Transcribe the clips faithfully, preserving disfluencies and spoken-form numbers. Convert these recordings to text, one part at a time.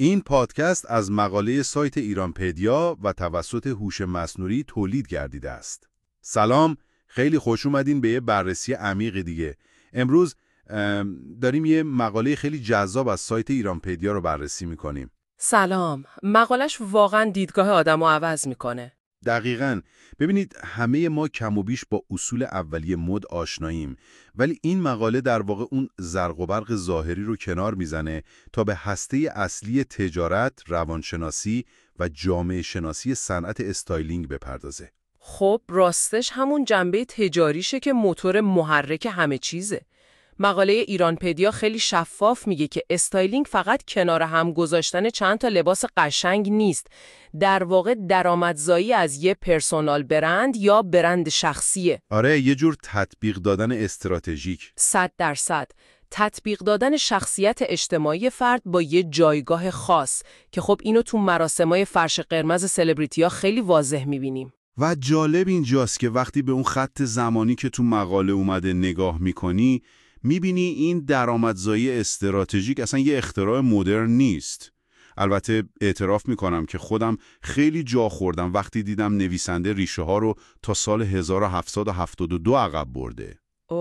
این پادکست از مقاله سایت ایرانپدیا و توسط هوش مصنوعی تولید گردیده است. سلام، خیلی خوش اومدین به یه بررسی عمیق دیگه. امروز داریم یه مقاله خیلی جذاب از سایت ایرانپدیا رو بررسی میکنیم. سلام، مقالش واقعا دیدگاه آدمو عوض میکنه. دقیقاً. ببینید، همه ما کم و بیش با اصول اولیه مد آشناییم، ولی این مقاله در واقع اون زرق و برق ظاهری رو کنار میزنه تا به هسته اصلی تجارت، روانشناسی و جامعه شناسی صنعت استایلینگ بپردازه. خب راستش همون جنبه تجاریشه که موتور محرک همه چیزه. مقاله ایرانپدیا خیلی شفاف میگه که استایلینگ فقط کنار هم گذاشتن چند تا لباس قشنگ نیست. در واقع درآمدزایی از یه پرسونال برند یا برند شخصیه. آره، یه جور تطبیق دادن استراتژیک. صد درصد. تطبیق دادن شخصیت اجتماعی فرد با یه جایگاه خاص که خب اینو تو مراسمای فرش قرمز سلبریتی‌ها خیلی واضح میبینیم. و جالب اینجاست که وقتی به اون خط زمانی که تو مقاله اومده نگاه میکنی، میبینی این درآمدزایی استراتژیک اصلا یه اختراع مدرن نیست. البته اعتراف میکنم که خودم خیلی جا خوردم وقتی دیدم نویسنده ریشه ها رو تا سال هزار و هفتصد و هفتاد و دو عقب برده.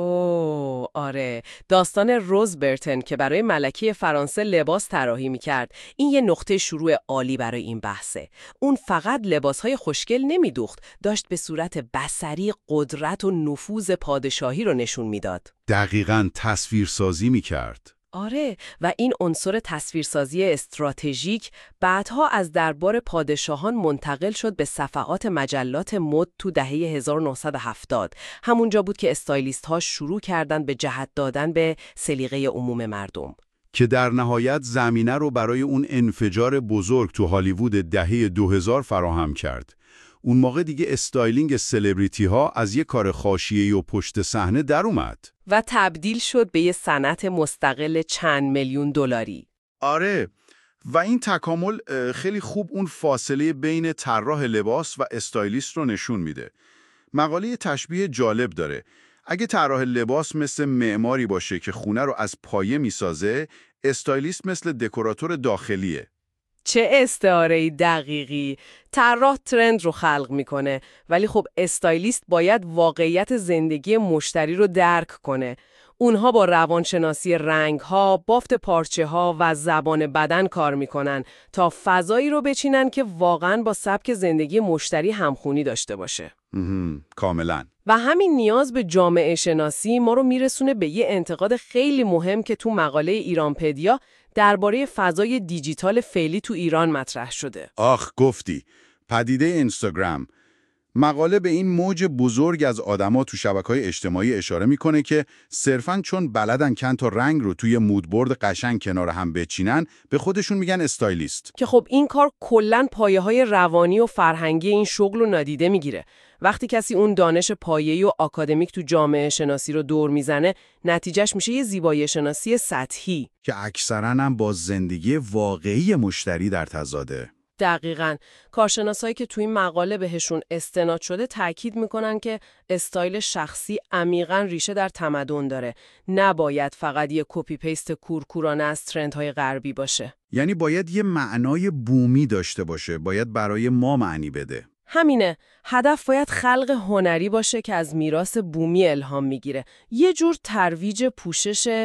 اوه آره، داستان روز برتن که برای ملکه فرانسه لباس طراحی میکرد، این یه نقطه شروع عالی برای این بحثه. اون فقط لباسهای خوشگل نمیدوخت، داشت به صورت بصری قدرت و نفوذ پادشاهی رو نشون میداد. دقیقاً تصویرسازی میکرد. آره، و این عنصر تصویرسازی استراتژیک بعدها از دربار پادشاهان منتقل شد به صفحات مجلات مد تو دهه هزار و نهصد و هفتاد. همونجا بود که استایلیست ها شروع کردن به جهت دادن به سلیقه عموم مردم، که در نهایت زمینه رو برای اون انفجار بزرگ تو هالیوود دهه دو هزار فراهم کرد. اون موقع دیگه استایلینگ سلبریتی ها از یه کار حاشیه‌ای و پشت صحنه در اومد و تبدیل شد به یه صنعت مستقل چند میلیون دلاری. آره، و این تکامل خیلی خوب اون فاصله بین طراح لباس و استایلیست رو نشون میده. مقاله تشبیه جالب داره. اگه طراح لباس مثل معماری باشه که خونه رو از پایه میسازه، استایلیست مثل دکوراتور داخلیه. چه استعاره‌ای دقیقی. طراح ترند رو خلق میکنه، ولی خب استایلیست باید واقعیت زندگی مشتری رو درک کنه. اونها با روانشناسی رنگ‌ها، بافت پارچه‌ها و زبان بدن کار میکنن تا فضایی رو بچینن که واقعاً با سبک زندگی مشتری همخونی داشته باشه. کاملاً. و همین نیاز به جامعه شناسی ما رو میرسونه به یه انتقاد خیلی مهم که تو مقاله ایرانپدیا درباره فضای دیجیتال فعلی تو ایران مطرح شده. آخ گفتی، پدیده اینستاگرام. مقاله به این موج بزرگ از آدما تو شبکه‌های اجتماعی اشاره میکنه که صرفاً چون بلدن چند تا رنگ رو توی مودبورد قشنگ کنار هم بچینن، به خودشون میگن استایلیست. که خب این کار کلاً پایه‌های روانی و فرهنگی این شغل رو نادیده میگیره. وقتی کسی اون دانش پایه‌ای و آکادمیک تو جامعه شناسی رو دور میزنه، نتیجهش میشه یه زیبایی شناسی سطحی که اکثراً هم با زندگی واقعی مشتری در تضاده. دقیقاً. کارشناسایی که توی این مقاله بهشون استناد شده تاکید میکنن که استایل شخصی عمیقاً ریشه در تمدن داره. نباید فقط یه کپی پیست کورکورانه از ترندهای غربی باشه. یعنی باید یه معنای بومی داشته باشه، باید برای ما معنی بده. همینه. هدف باید خلق هنری باشه که از میراث بومی الهام میگیره. یه جور ترویج پوشش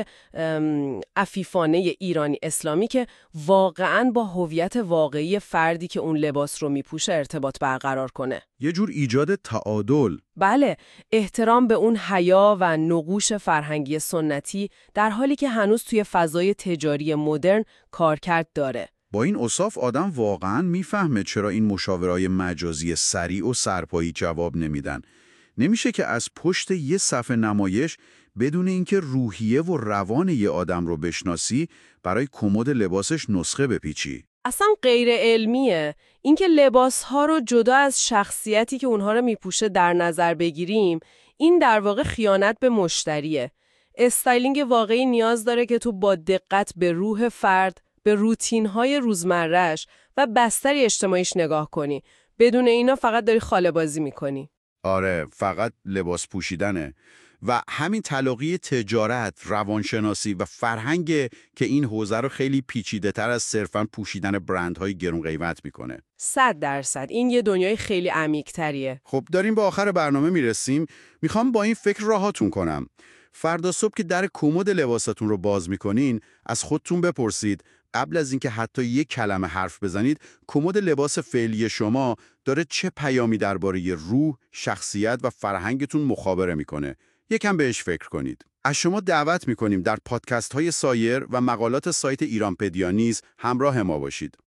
عفیفانه ایرانی اسلامی که واقعاً با هویت واقعی فردی که اون لباس رو میپوشه ارتباط برقرار کنه. یه جور ایجاد تعادل. بله، احترام به اون حیا و نقوش فرهنگی سنتی در حالی که هنوز توی فضای تجاری مدرن کارکرد داره. با این اوصاف آدم واقعاً میفهمه چرا این مشاورای مجازی سریع و سرپایی جواب نمیدن. نمیشه که از پشت یه صفحه نمایش بدون اینکه روحیه و روان یه آدم رو بشناسی برای کمد لباسش نسخه بپیچی. اصلا غیر علمیه. اینکه لباس‌ها رو جدا از شخصیتی که اونها رو میپوشه در نظر بگیریم، این در واقع خیانت به مشتریه. استایلینگ واقعی نیاز داره که تو با دقت به روح فرد، به روتین‌های روزمره‌اش و بستر اجتماعیش نگاه کنی. بدون اینا فقط داری خاله بازی میکنی. آره، فقط لباس پوشیدنه. و همین تلاقی تجارت، روانشناسی و فرهنگ که این حوزه رو خیلی پیچیده‌تر از صرفاً پوشیدن برندهای گرون قیمت میکنه. صد درصد این یه دنیای خیلی عمیق‌تریه. خب داریم به آخر برنامه میرسیم. میخوام با این فکر راهاتون کنم. فردا صبح که در کمد لباساتون رو باز میکنین، از خودتون بپرسید قبل از اینکه حتی یک کلمه حرف بزنید، کمد لباس فعلی شما داره چه پیامی درباره روح، شخصیت و فرهنگتون مخابره میکنه. یکم بهش فکر کنید. از شما دعوت میکنیم در پادکست های سایر و مقالات سایت ایرانپدیا نیز همراه ما باشید.